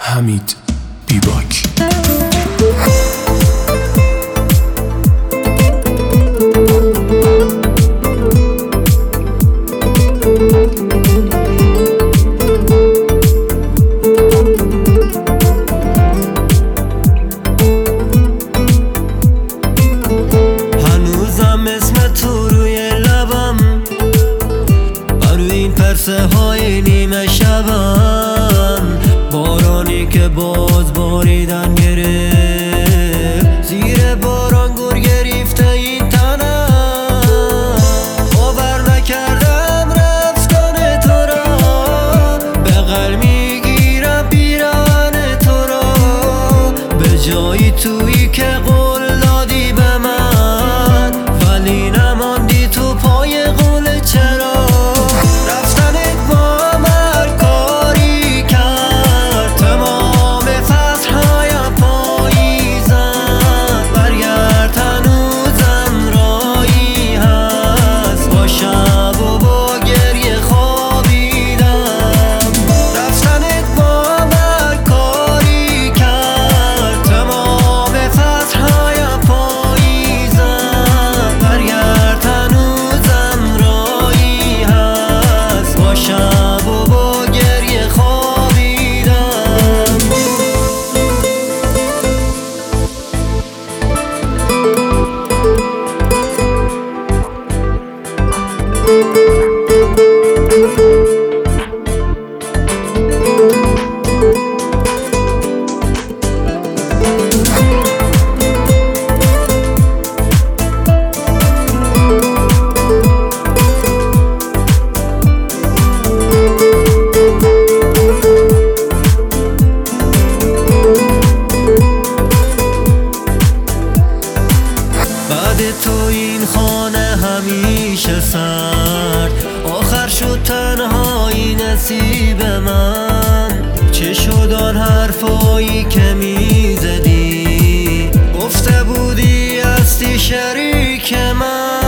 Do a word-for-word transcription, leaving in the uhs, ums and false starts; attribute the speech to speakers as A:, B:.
A: حمید بیباک.
B: هنوزم اسم تو روی لبم، بر این پرسه های نیمه شبم، بارانی که باز باریدن گرفت، زیر باران گر گرفته این تنم. باور نکردم رفتن تو را، به قلب میگیرم پیراهن تو را، به جایی تویی که قول دادی به من، ولی نماندی تو پای قول. چرا تو این خانه همیشه سرد، آخر شد تنهایی نصیب من. چه شد آن حرفایی که میزدی، گفته بودی هستی شریک من.